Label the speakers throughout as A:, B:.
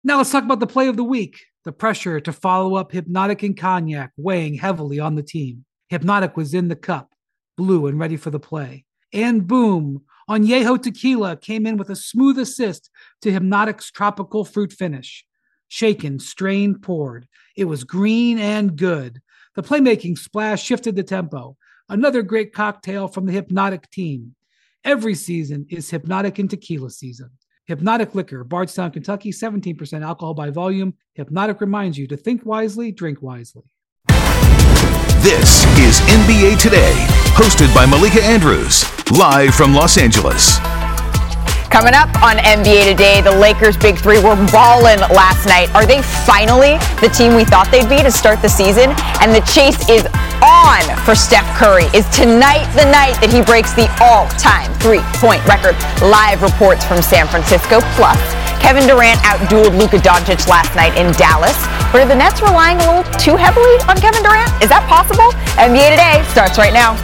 A: Now let's talk about the play of the week. The pressure to follow up Hypnotic and Cognac weighing heavily on the team. Hypnotic was in the cup, blue and ready for the play. And boom, Añejo Tequila came in with a smooth assist to Hypnotic's tropical fruit finish. Shaken, strained, poured. It was green and good. The playmaking splash shifted the tempo. Another great cocktail from the Hypnotic team. Every season is Hypnotic and Tequila season. Hypnotic Liquor, Bardstown, Kentucky, 17% alcohol by volume. Hypnotic reminds you to think wisely, drink wisely.
B: This is NBA Today, hosted by Malika Andrews, live from Los Angeles.
C: Coming up on NBA Today, the Lakers' big three were balling last night. Are they finally the team we thought they'd be to start the season? And the chase is on for Steph Curry. Is tonight the night that he breaks the all-time three-point record? Live reports from San Francisco. Plus, Kevin Durant outdueled Luka Doncic last night in Dallas. But are the Nets relying a little too heavily on Kevin Durant? Is that possible? NBA Today starts right now.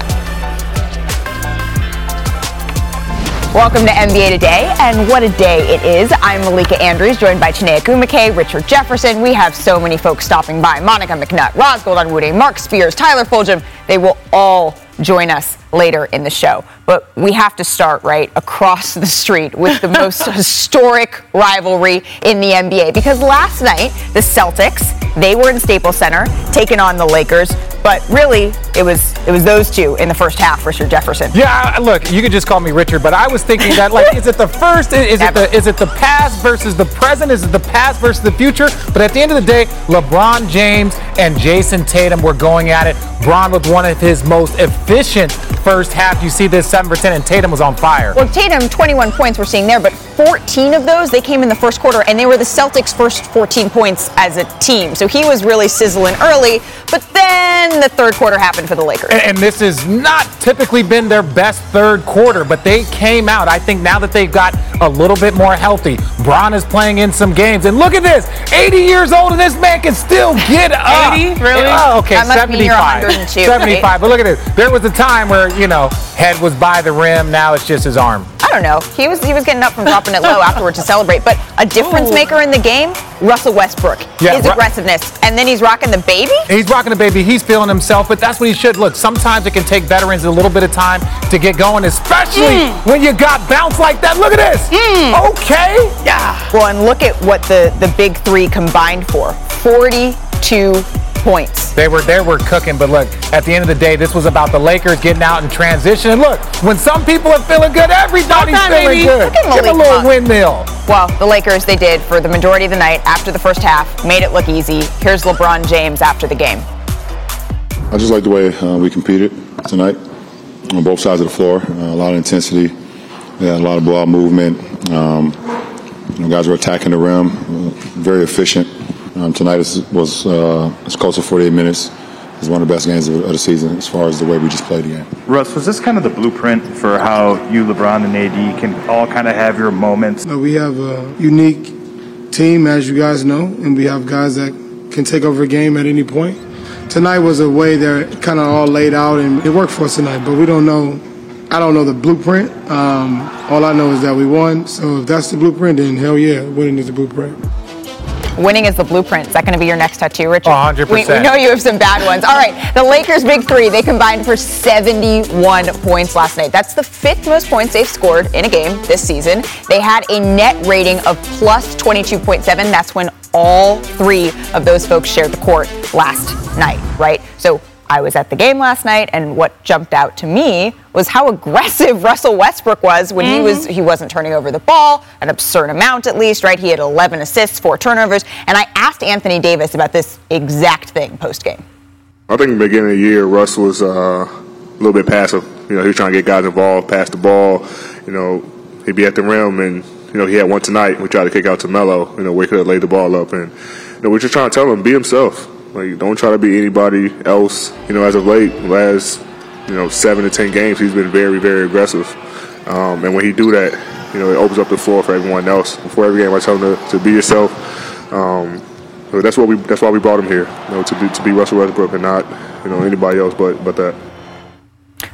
C: Welcome to NBA Today, and what a day it is. I'm Malika Andrews, joined by Chiney Ogwumike, Richard Jefferson. We have so many folks stopping by. Monica McNutt, Roz Goldon-Woode, Mark Spears, Tyler Fulgham. They will all join us later in the show. But we have to start right across the street with the most historic rivalry in the NBA. Because last night, the Celtics, they were in Staples Center taking on the Lakers. But really, it was those two in the first half, Richard Jefferson.
D: Yeah, look, you can just call me Richard, but I was thinking that, like, is it the first, is it the past versus the present, is it the past versus the future? But at the end of the day, LeBron James and Jason Tatum were going at it. Bron with one of his most efficient first half. You see this 7 for 10, and Tatum was on fire.
C: Well, Tatum, 21 points we're seeing there, but 14 of those, they came in the first quarter, and they were the Celtics' first 14 points as a team. So he was really sizzling early, but then the third quarter happened for the Lakers.
D: And this has not typically been their best third quarter, but they came out. I think now that they've got a little bit more healthy, Bron is playing in some games. And look at this, 80 years old, and this man can still get up.
C: 80? Really?
D: Oh, okay,
C: that must
D: 75.
C: Mean you're 102,
D: 75.
C: Right?
D: But look at this. There was a time where, head was by the rim. Now it's just his arm.
C: I don't know. He was getting up from dropping it low afterwards to celebrate. But a difference maker in the game, Russell Westbrook.
D: Yeah,
C: his aggressiveness. And then he's rocking the baby?
D: He's rocking the baby. He's feeling himself, but that's what he should. Look, sometimes it can take veterans a little bit of time to get going, especially when you got bounce like that. Look at this. Okay.
C: Yeah. Well, and look at what the big three combined for. 42 points.
D: They were cooking, but look, at the end of the day, this was about the Lakers getting out in transition. And look, when some people are feeling good, everybody's feeling good. Give a little windmill.
C: Well, the Lakers, they did for the majority of the night after the first half, made it look easy. Here's LeBron James after the game.
E: I just like the way we competed tonight on both sides of the floor. A lot of intensity, a lot of ball movement. Guys were attacking the rim, very efficient. Tonight was close to 48 minutes. It was one of the best games of the season as far as the way we just played the game.
F: Russ, was this kind of the blueprint for how you, LeBron, and AD can all kind of have your moments?
G: We have a unique team, as you guys know, and we have guys that can take over a game at any point. Tonight was a way that kind of all laid out, and it worked for us tonight, but we don't know. I don't know the blueprint. All I know is that we won. So if that's the blueprint, then hell yeah, winning is the blueprint.
C: Winning is the blueprint. Is that going to be your next tattoo, Richard?
D: 100%.
C: We know you have some bad ones. All right, the Lakers' big three, they combined for 71 points last night. That's the fifth most points they've scored in a game this season. They had a net rating of plus 22.7. That's when all three of those folks shared the court last night, right? So I was at the game last night, and what jumped out to me was how aggressive Russell Westbrook was when he wasn't turning over the ball, an absurd amount at least, right? He had 11 assists, 4 turnovers, and I asked Anthony Davis about this exact thing post-game.
H: I think in the beginning of the year, Russ was a little bit passive. He was trying to get guys involved, pass the ball. He'd be at the rim, and he had one tonight. We tried to kick out to Melo, where he could have laid the ball up, and we're just trying to tell him, be himself. Like, don't try to be anybody else. As of late, last 7 to 10 games, he's been very, very aggressive. And when he do that, it opens up the floor for everyone else. Before every game, I tell him to be yourself. That's why we brought him here, to be Russell Westbrook and not anybody else but that.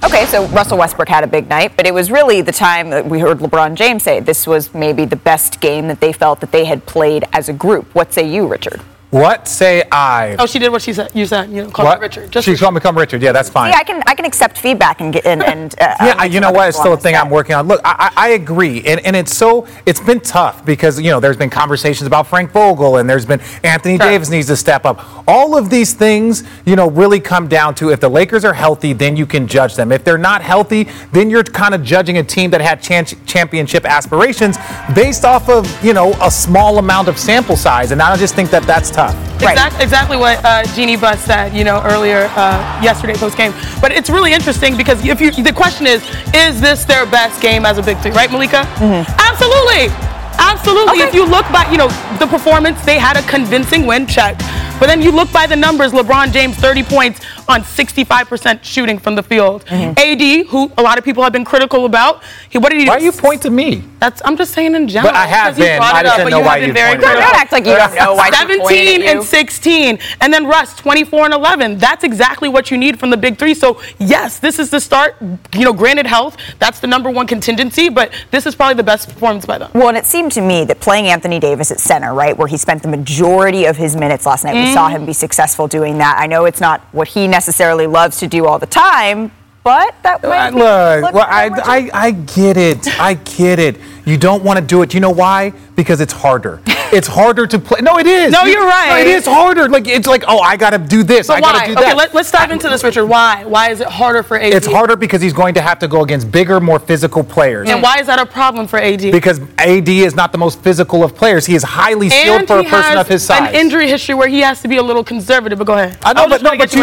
C: Okay, so Russell Westbrook had a big night, but it was really the time that we heard LeBron James say this was maybe the best game that they felt that they had played as a group. What say you, Richard?
D: What say I?
I: Oh, she did what she said. You said, call me Richard.
D: She called me Richard. Yeah, that's fine.
C: Yeah, I can accept feedback and
D: yeah, you know what? It's still a thing I'm working on. Look, I agree, and it's been tough because there's been conversations about Frank Vogel, and there's been Anthony Davis needs to step up. All of these things, really come down to if the Lakers are healthy, then you can judge them. If they're not healthy, then you're kind of judging a team that had championship aspirations based off of a small amount of sample size, and I just think that that's tough.
I: Exactly what Jeannie Buss said, earlier yesterday post game. But it's really interesting because the question is this their best game as a big three, right, Malika? Mm-hmm. Absolutely. Okay. If you look by, the performance, they had a convincing win, check. But then you look by the numbers, LeBron James, 30 points on 65% shooting from the field. Mm-hmm. AD, who a lot of people have been critical about, what did he do?
D: Why you point to me?
I: I'm just saying in general.
D: But I have been. I just didn't know why you pointed.
C: Don't act like you don't know why
I: 17 and 16. And then Russ, 24 and 11. That's exactly what you need from the big three. So, yes, this is the start. Granted health, that's the number one contingency, but this is probably the best performance by them.
C: Well, and it seemed to me that playing Anthony Davis at center, right, where he spent the majority of his minutes last night, we saw him be successful doing that. I know it's not what he necessarily loves to do all the time, but that might be.
D: Look, I get it. I get it. You don't want to do it. You know why? Because it's harder. It's harder to play. No, it is.
I: No, you're right.
D: No, it is harder. It's like, oh, I got to do this.
I: But
D: I got to do that.
I: Okay, let's dive into this, Richard. Why? Why is it harder for AD?
D: It's harder because he's going to have to go against bigger, more physical players.
I: And why is that a problem for AD?
D: Because AD is not the most physical of players. He is highly skilled for a person of his size.
I: And an injury history where he has to be a little conservative. But go ahead.
D: I know, but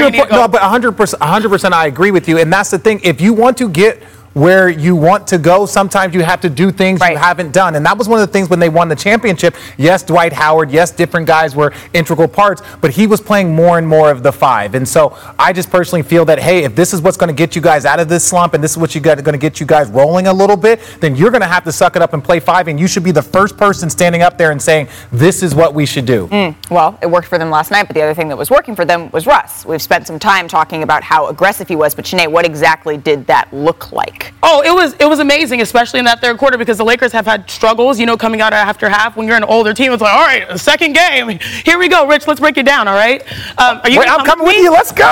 D: 100% I agree with you. And that's the thing. If you want to get where you want to go, sometimes you have to do things you haven't done. And that was one of the things when they won the championship. Yes, Dwight Howard, yes, different guys were integral parts, but he was playing more and more of the five. And so I just personally feel that, hey, if this is what's going to get you guys out of this slump and this is what's going to get you guys rolling a little bit, then you're going to have to suck it up and play five, and you should be the first person standing up there and saying, this is what we should do.
C: Well, it worked for them last night, but the other thing that was working for them was Russ. We've spent some time talking about how aggressive he was, but Sinead, what exactly did that look like?
I: Oh, it was amazing, especially in that third quarter, because the Lakers have had struggles, coming out after half. When you're an older team, it's like, all right, a second game. Here we go, Rich. Let's break it down, all right?
D: I'm coming with you. Let's go.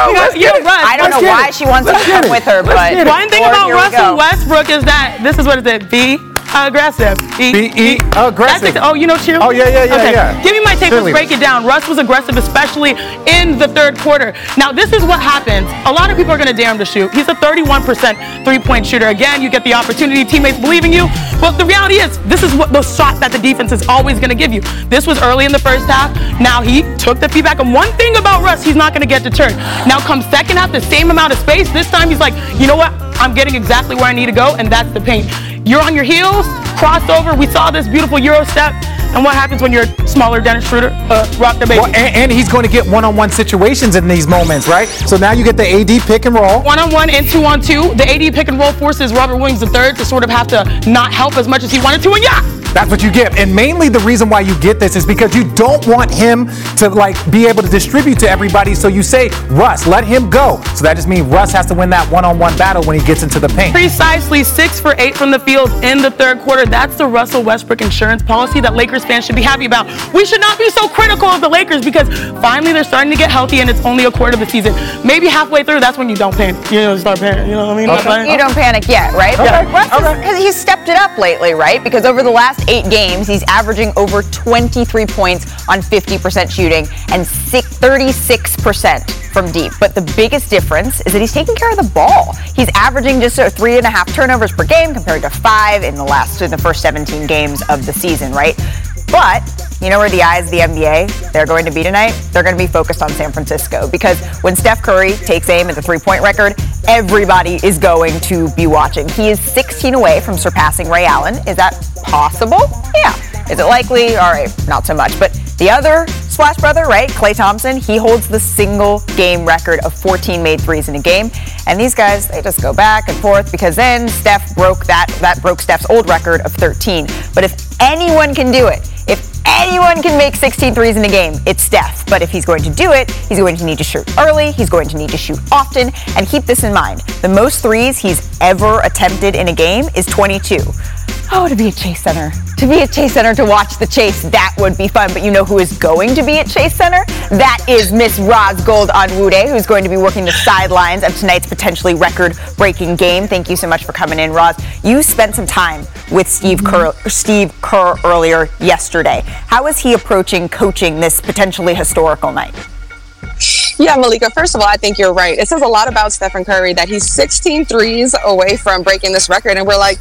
C: I don't know why she wants to come with her, but
I: one thing about Russell Westbrook is that this is what it is. Be aggressive.
D: Be aggressive.
I: Cheer.
D: Oh, yeah.
I: Give me my tape. Let's break it down. Russ was aggressive, especially in the third quarter. Now, this is what happens. A lot of people are going to dare him to shoot. He's a 31% three-point shooter. Again, you get the opportunity. Teammates believe in you. But the reality is, this is what the shot that the defense is always going to give you. This was early in the first half. Now he took the feedback. And one thing about Russ, he's not going to get deterred. Now, come second half, the same amount of space. This time, he's like, you know what? I'm getting exactly where I need to go, and that's the paint. You're on your heels, crossover. We saw this beautiful Euro step. And what happens when you're smaller Dennis Schroeder? Rock the baby.
D: Well, and he's going to get one-on-one situations in these moments, right? So now you get the AD pick and roll.
I: One-on-one and two-on-two. The AD pick and roll forces Robert Williams III to sort of have to not help as much as he wanted to, and
D: that's what you get. And mainly the reason why you get this is because you don't want him to be able to distribute to everybody. So you say, Russ, let him go. So that just means Russ has to win that one-on-one battle when he gets into the paint.
I: Precisely 6 for 8 from the field in the third quarter. That's the Russell Westbrook insurance policy that Lakers fans should be happy about. We should not be so critical of the Lakers because finally they're starting to get healthy and it's only a quarter of the season. Maybe halfway through, that's when you don't panic. Start panicking. You know what I mean?
C: You don't panic yet, right?
I: Okay.
C: Russ he's stepped it up lately, right? Because over the last 8 games, he's averaging over 23 points on 50% shooting and 36% from deep. But the biggest difference is that he's taking care of the ball. He's averaging just 3.5 turnovers per game compared to 5 in the first 17 games of the season, right? But you know where the eyes of the NBA, they're going to be tonight? They're going to be focused on San Francisco because when Steph Curry takes aim at the three-point record, everybody is going to be watching. He is 16 away from surpassing Ray Allen. Is that possible? Yeah. Is it likely? All right, not so much. But the other Splash brother, right, Klay Thompson, he holds the single game record of 14 made threes in a game. And these guys, they just go back and forth because then Steph broke that broke Steph's old record of 13. But if anyone can do it, if anyone can make 16 threes in a game, it's Steph. But if he's going to do it, he's going to need to shoot early, he's going to need to shoot often, and keep this in mind. The most threes he's ever attempted in a game is 22. Oh, to be at Chase Center. To be at Chase Center to watch the Chase, that would be fun. But you know who is going to be at Chase Center? That is Miss Roz Gold-Onwude, who's going to be working the sidelines of tonight's potentially record-breaking game. Thank you so much for coming in, Roz. You spent some time with Steve Kerr earlier yesterday. How is he approaching coaching this potentially historical night?
J: Yeah, Malika, first of all, I think you're right. It says a lot about Stephen Curry that he's 16 threes away from breaking this record, and we're like,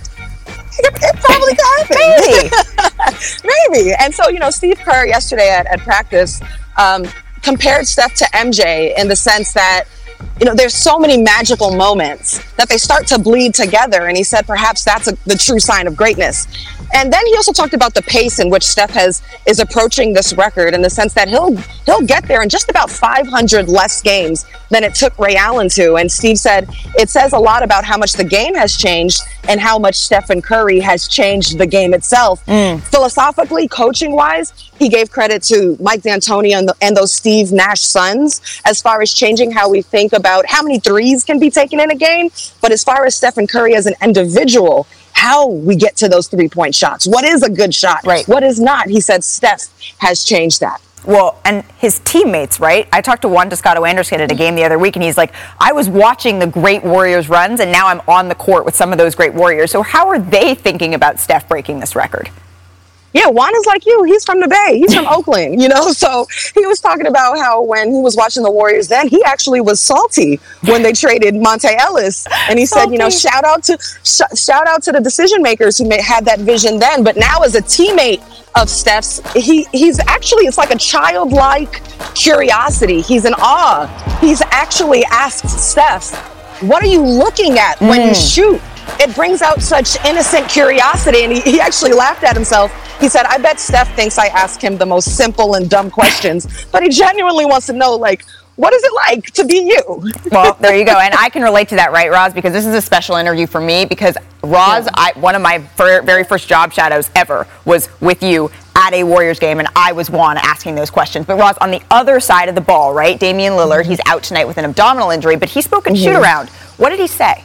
J: it probably could happen. Maybe. And so, Steve Kerr yesterday at practice compared Steph to MJ in the sense that, there's so many magical moments that they start to bleed together. And he said perhaps that's the true sign of greatness. And then he also talked about the pace in which Steph is approaching this record in the sense that he'll get there in just about 500 less games than it took Ray Allen to. And Steve said it says a lot about how much the game has changed and how much Stephen Curry has changed the game itself. Philosophically, coaching-wise, he gave credit to Mike D'Antoni and those Steve Nash sons as far as changing how we think about how many threes can be taken in a game. But as far as Stephen Curry as an individual, how we get to those three-point shots. What is a good shot?
C: Right.
J: What is not? He said Steph has changed that.
C: Well, and his teammates, right? I talked to Juan Toscano Anderson at a game the other week, and he's like, I was watching the great Warriors runs, and now I'm on the court with some of those great Warriors. So how are they thinking about Steph breaking this record?
J: Yeah, Juan is like you. He's from the Bay. He's from Oakland, So he was talking about how when he was watching the Warriors then, he actually was salty when they traded Monte Ellis. And he said, shout out to the decision makers who had that vision then. But now as a teammate of Steph's, he's actually, it's like a childlike curiosity. He's in awe. He's actually asked Steph, what are you looking at when you shoot? It brings out such innocent curiosity. And he actually laughed at himself. He said, I bet Steph thinks I ask him the most simple and dumb questions, but he genuinely wants to know, what is it like to be you?
C: Well, there you go. And I can relate to that, right, Roz? Because this is a special interview for me because, Roz, one of my very first job shadows ever was with you at a Warriors game, and I was one asking those questions. But, Roz, on the other side of the ball, right, Damian Lillard, he's out tonight with an abdominal injury, but he spoke in shoot-around. What did he say?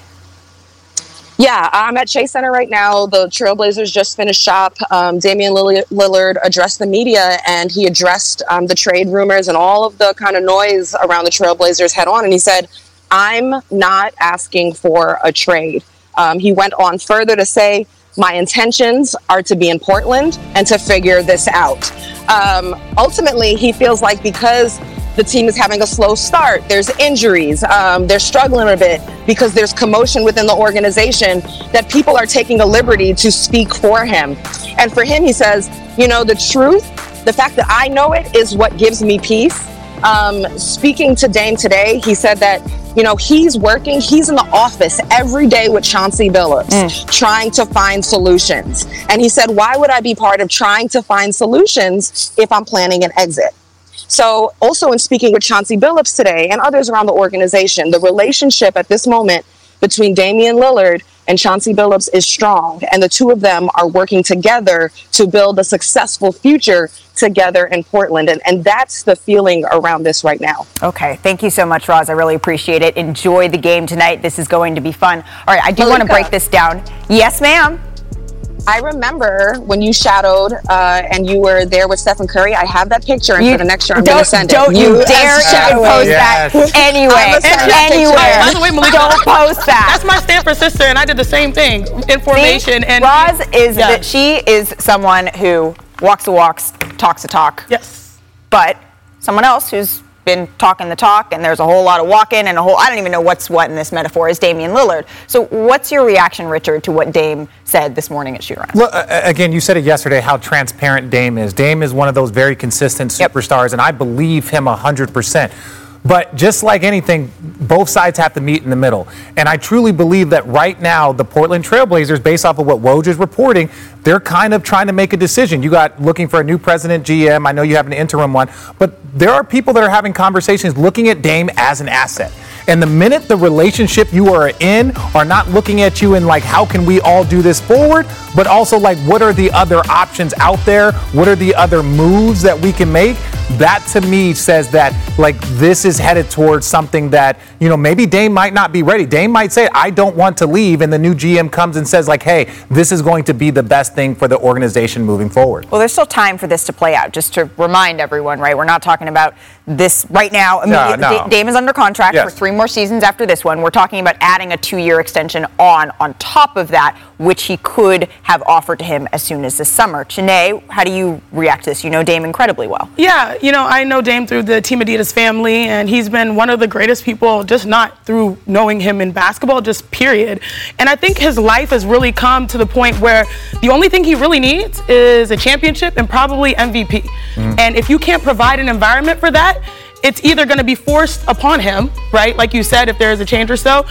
J: Yeah, I'm at Chase Center right now. The Trailblazers just finished shop. Damian Lillard addressed the media, and he addressed the trade rumors and all of the kind of noise around the Trailblazers head on. And he said, I'm not asking for a trade. He went on further to say, my intentions are to be in Portland and to figure this out. Ultimately, he feels like because the team is having a slow start, there's injuries, they're struggling a bit because there's commotion within the organization, that people are taking a liberty to speak for him. And for him, he says, the truth, the fact that I know it is what gives me peace. Speaking to Dame today, he said that, he's in the office every day with Chauncey Billups, trying to find solutions. And he said, why would I be part of trying to find solutions if I'm planning an exit? So also in speaking with Chauncey Billups today and others around the organization, the relationship at this moment between Damian Lillard and Chauncey Billups is strong. And the two of them are working together to build a successful future together in Portland. And that's the feeling around this right now.
C: Okay. Thank you so much, Roz. I really appreciate it. Enjoy the game tonight. This is going to be fun. All right. I do want to break this down. Yes, ma'am.
J: I remember when you shadowed and you were there with Stephen Curry. I have that picture, and for the next year, I'm going to send it.
C: Don't you dare post that anyway.
I: By the way, Malika,
C: don't post that.
I: That's my Stanford sister, and I did the same thing in formation.
C: And Roz is that she is someone who walks the walks, talks the talk.
I: Yes.
C: But someone else who's been talking the talk, and there's a whole lot of walking and I don't even know what's what in this metaphor, is Damian Lillard. So what's your reaction, Richard, to what Dame said this morning at shoot-around?
D: Look, again, you said it yesterday how transparent Dame is. Dame is one of those very consistent superstars, and I believe him 100%. But just like anything, both sides have to meet in the middle. And I truly believe that right now, the Portland Trailblazers, based off of what Woj is reporting, they're kind of trying to make a decision. You got looking for a new president, GM. I know you have an interim one. But there are people that are having conversations looking at Dame as an asset. And the minute the relationship you are in are not looking at you and like, how can we all do this forward? But also like, what are the other options out there? What are the other moves that we can make? That to me says that like this is headed towards something that, you know, maybe Dame might not be ready. Dame might say, I don't want to leave. And the new GM comes and says like, hey, this is going to be the best thing for the organization moving forward.
C: Well, there's still time for this to play out. Just to remind everyone, right? We're not talking about this right now.
D: No.
C: Dame is under contract for 3 more seasons after this one. We're talking about adding a 2-year extension on top of that, which he could have offered to him as soon as this summer. Chiney, how do you react to this? You know Dame incredibly well.
I: Yeah, you know, I know Dame through the Team Adidas family, and he's been one of the greatest people, just not through knowing him in basketball, just period. And I think his life has really come to the point where the only thing he really needs is a championship and probably MVP. And if you can't provide an environment for that, it's either going to be forced upon him, right? Like you said, if there is a change or so,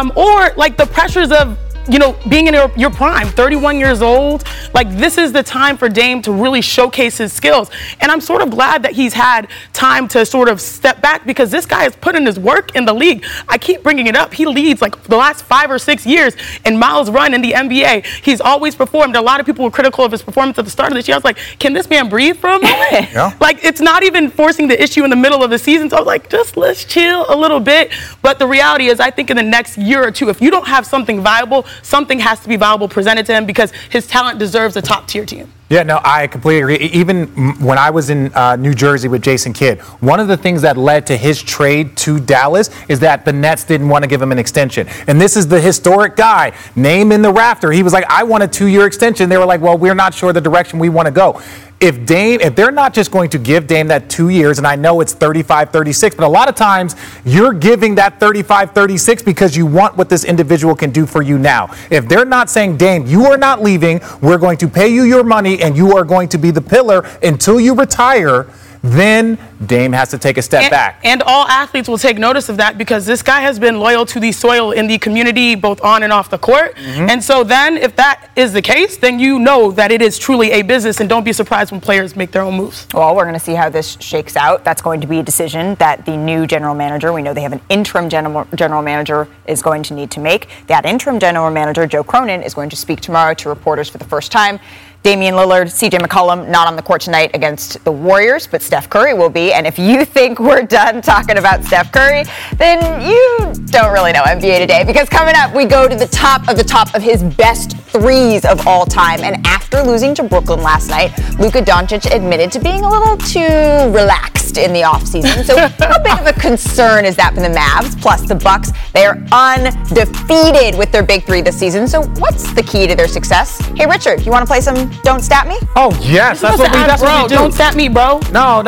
I: or like the pressures of, you know, being in your prime, 31 years old, like this is the time for Dame to really showcase his skills. And I'm sort of glad that he's had time to sort of step back because this guy has put in his work in the league. I keep bringing it up. He leads like the last 5 or 6 years in miles run in the NBA. He's always performed. A lot of people were critical of his performance at the start of this year. I was like, can this man breathe for a moment? Like it's not even forcing the issue in the middle of the season. So I was like, just let's chill a little bit. But the reality is I think in the next year or two, if you don't have something viable, something has to be valuable presented to him because his talent deserves a top-tier team.
D: Yeah, no, I completely agree. Even when I was in New Jersey with Jason Kidd, one of the things that led to his trade to Dallas is that the Nets didn't want to give him an extension. And this is the historic guy, name in the rafter. He was like, I want a 2-year extension. They were like, well, we're not sure the direction we want to go. If they're not just going to give Dame that 2 years, and I know it's 35-36, but a lot of times you're giving that 35-36 because you want what this individual can do for you now. If they're not saying, Dame, you are not leaving, we're going to pay you your money, and you are going to be the pillar until you retire, then Dame has to take a step back.
I: And all athletes will take notice of that because this guy has been loyal to the soil in the community, both on and off the court. And so then if that is the case, then you know that it is truly a business, and don't be surprised when players make their own moves.
C: Well, we're going to see how this shakes out. That's going to be a decision that the new general manager, we know they have an interim general manager, is going to need to make. That interim general manager, Joe Cronin, is going to speak tomorrow to reporters for the first time. Damian Lillard, CJ McCollum, not on the court tonight against the Warriors, but Steph Curry will be. And if you think we're done talking about Steph Curry, then you don't really know NBA Today. Because coming up, we go to the top of his best threes of all time. And after losing to Brooklyn last night, Luka Doncic admitted to being a little too relaxed in the offseason. So how big of a concern is that for the Mavs? Plus the Bucks, they are undefeated with their big three this season. So what's the key to their success? Hey, Richard, you want to play some Don't Stat Me?
D: Oh, yes. That's what we do.
I: Don't stat me, bro.
D: No.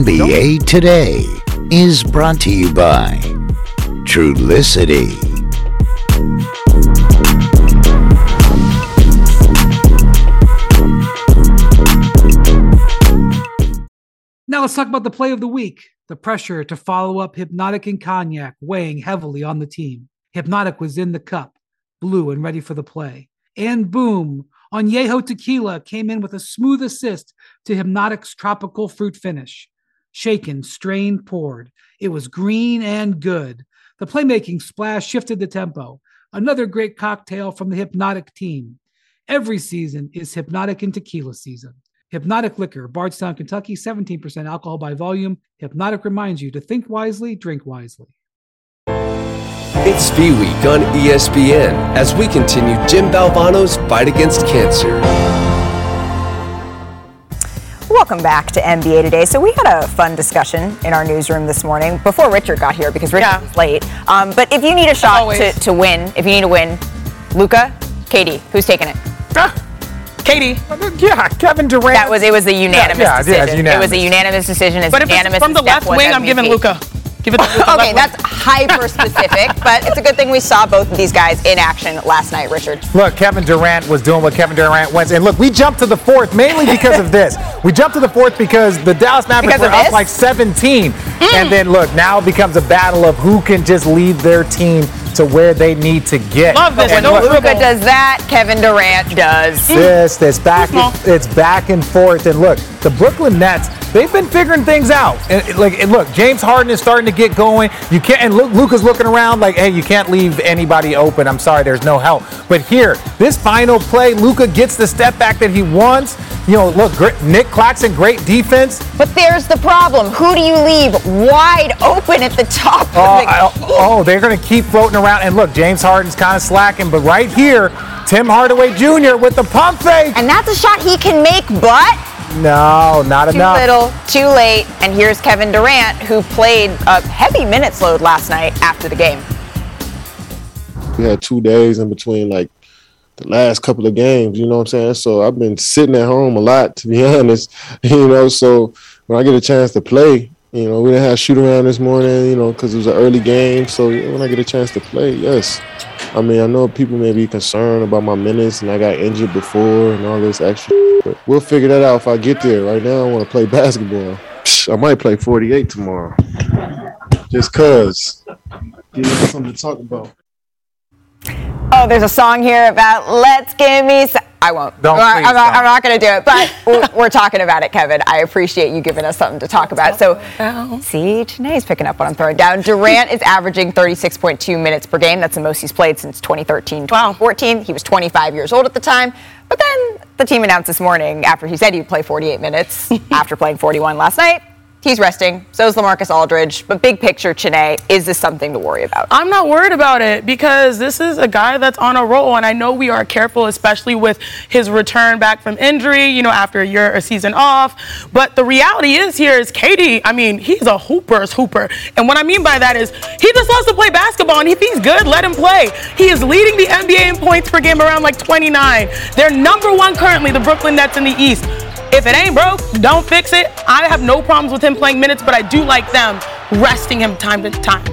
K: NBA Today is brought to you by Trulicity.
A: Now let's talk about the play of the week. The pressure to follow up Hypnotic and Cognac weighing heavily on the team. Hypnotic was in the cup, blue and ready for the play. And boom, Añejo Tequila came in with a smooth assist to Hypnotic's tropical fruit finish. Shaken, strained, poured. It was green and good. The playmaking splash shifted the tempo. Another great cocktail from the Hypnotic team. Every season is Hypnotic and Tequila season. Hypnotic Liquor, Bardstown, Kentucky, 17% alcohol by volume. Hypnotic reminds you to think wisely, drink wisely.
L: It's Speed Week on ESPN as we continue Jim Valvano's fight against cancer.
C: Welcome back to NBA Today. So we had a fun discussion in our newsroom this morning before Richard got here because Richard was late. But if you need a shot to win, if you need to win, Luka, KD, who's taking it?
I: KD.
D: Yeah, Kevin Durant.
C: It was a unanimous decision.
D: Unanimous.
C: It was a unanimous decision.
I: But if it's from the left wing, I'm giving Luka. Give it to
C: okay, that's hyper specific, but it's a good thing we saw both of these guys in action last night, Richard.
D: Look, Kevin Durant was doing what Kevin Durant wants. And look, we jumped to the fourth mainly because of this. We jumped to the fourth because the Dallas Mavericks were up like 17. And then, look, now it becomes a battle of who can just lead their team to where they need to get.
I: Love this.
C: When Luka does that, Kevin Durant does
D: this. It's back and forth. And look, the Brooklyn Nets, they've been figuring things out. And look, James Harden is starting to get going. You can't, and Luka's looking around like, hey, you can't leave anybody open. I'm sorry, there's no help. But here, this final play, Luka gets the step back that he wants. Look, Nick Claxton, great defense.
C: But there's the problem. Who do you leave wide open at the top of the key?
D: They're going to keep floating around. And look, James Harden's kind of slacking. But right here, Tim Hardaway Jr. with the pump fake.
C: And that's a shot he can make, but...
D: No, not enough.
C: Too little, too late. And here's Kevin Durant, who played a heavy minutes load last night after the game.
M: We had 2 days in between, the last couple of games, you know what I'm saying? So I've been sitting at home a lot, to be honest, so when I get a chance to play, we didn't have shoot around this morning, because it was an early game. So when I get a chance to play, yes. I mean, I know people may be concerned about my minutes and I got injured before and all this extra, but we'll figure that out if I get there. Right now, I want to play basketball. I might play 48 tomorrow, just because. Give me something to talk about.
C: Oh, there's a song here about let's give me some. I won't. I'm not going to do it, but we're talking about it, Kevin. I appreciate you giving us something to talk about. So, see, Janae's picking up what I'm throwing down. Durant is averaging 36.2 minutes per game. That's the most he's played since 2013-2014. He was 25 years old at the time. But then the team announced this morning, after he said he'd play 48 minutes, after playing 41 last night, he's resting. So is LaMarcus Aldridge. But big picture, Chiney, is this something to worry about?
I: I'm not worried about it because this is a guy that's on a roll. And I know we are careful, especially with his return back from injury, after a season off. But the reality is KD, I mean, he's a hooper's hooper. And what I mean by that is he just loves to play basketball. And if he's good, let him play. He is leading the NBA in points per game around 29. They're number one currently, the Brooklyn Nets in the East. If it ain't broke, don't fix it. I have no problems with him playing minutes, but I do like them resting him time to time,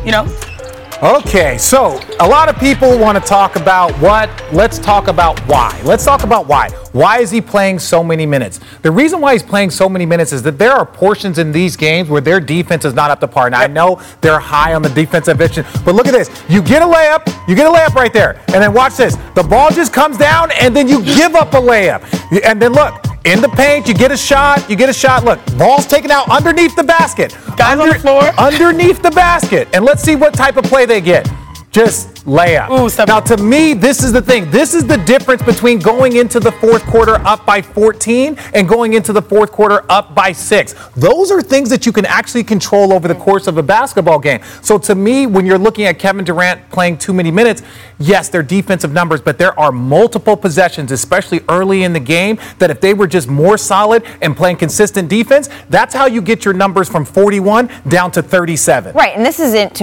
D: Okay, so a lot of people want to talk about what? Let's talk about why. Let's talk about why. Why is he playing so many minutes? The reason why he's playing so many minutes is that there are portions in these games where their defense is not up to par. Now, I know they're high on the defensive vision, but look at this. You get a layup right there, and then watch this. The ball just comes down, and then you give up a layup. And then look. In the paint, you get a shot. Look, ball's taken out underneath the basket.
I: Guys on the floor.
D: Underneath the basket. And let's see what type of play they get. Just layup. Now, to me, this is the thing. This is the difference between going into the fourth quarter up by 14 and going into the fourth quarter up by 6. Those are things that you can actually control over the course of a basketball game. So to me, when you're looking at Kevin Durant playing too many minutes, yes, they're defensive numbers, but there are multiple possessions, especially early in the game, that if they were just more solid and playing consistent defense, that's how you get your numbers from 41 down to 37.
C: Right, and this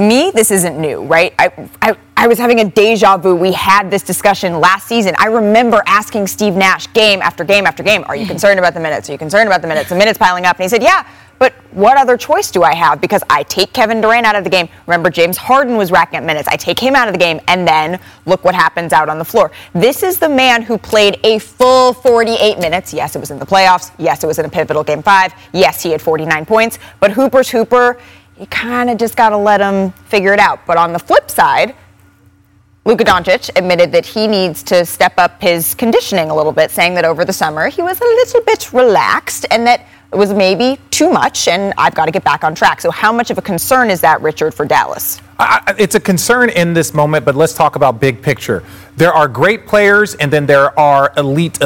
C: isn't new, right? I was having a deja vu. We had this discussion last season. I remember asking Steve Nash game after game after game, are you concerned about the minutes? Are you concerned about the minutes? The minutes piling up. And he said, yeah, but what other choice do I have? Because I take Kevin Durant out of the game. Remember, James Harden was racking up minutes. I take him out of the game, and then look what happens out on the floor. This is the man who played a full 48 minutes. Yes, it was in the playoffs. Yes, it was in a pivotal Game 5. Yes, he had 49 points. But Hooper's Hooper, you kind of just got to let him figure it out. But on the flip side, Luka Doncic admitted that he needs to step up his conditioning a little bit, saying that over the summer he was a little bit relaxed and that it was maybe too much, and I've got to get back on track. So how much of a concern is that, Richard, for Dallas?
D: It's a concern in this moment, but let's talk about big picture. There are great players, and then there are elite.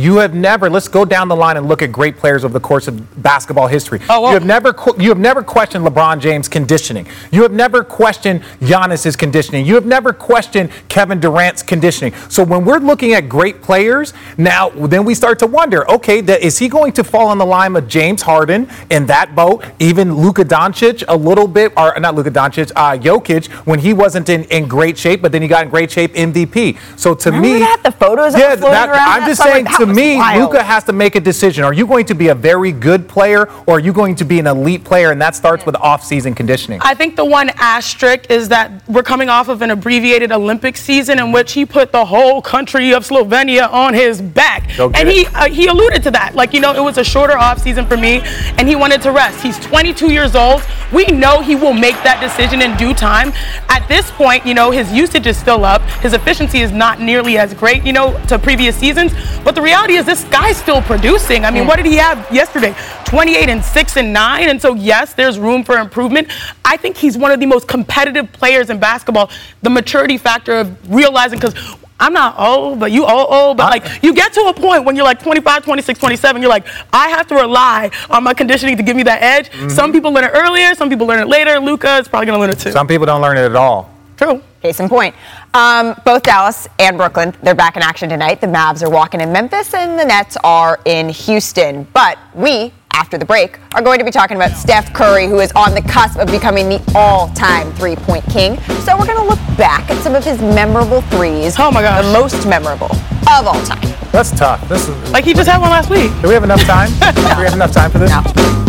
D: Let's go down the line and look at great players over the course of basketball history. You have never questioned LeBron James' conditioning. You have never questioned Giannis's conditioning. You have never questioned Kevin Durant's conditioning. So when we're looking at great players, now then we start to wonder, okay, is he going to fall on the line of James Harden in that boat? Even Luka Doncic a little bit, or not Luka Doncic, Jokic, when he wasn't in great shape, but then he got in great shape, MVP. So to
C: Remember
D: me,
C: that? The photos that floating around.
D: I'm just saying, to me, Luka has to make a decision. Are you going to be a very good player, or are you going to be an elite player? And that starts with off-season conditioning.
I: I think the one asterisk is that we're coming off of an abbreviated Olympic season in which he put the whole country of Slovenia on his back. And he alluded to that. It was a shorter off-season for me, and he wanted to rest. He's 22 years old, we know he will make that decision in due time. At this point, his usage is still up. His efficiency is not nearly as great, to previous seasons. But the reality is this guy's still producing. I mean, what did he have yesterday? 28 and 6 and 9. And so, yes, there's room for improvement. I think he's one of the most competitive players in basketball. The maturity factor of realizing, because I'm not old, but you old, but like you get to a point when you're like 25, 26, 27, you're like, I have to rely on my conditioning to give me that edge. Mm-hmm. Some people learn it earlier, some people learn it later. Luka is probably going to learn it too.
D: Some people don't learn it at all.
I: True.
C: Case in point. Both Dallas and Brooklyn, they're back in action tonight. The Mavs are walking in Memphis and the Nets are in Houston. But we, after the break, are going to be talking about Steph Curry, who is on the cusp of becoming the all-time three-point king. So we're going to look back at some of his memorable threes.
I: Oh my gosh.
C: The most memorable of all time.
D: That's tough. This is
I: like he just had one last week.
D: Do we have enough time? Do we have enough time for this?
C: No.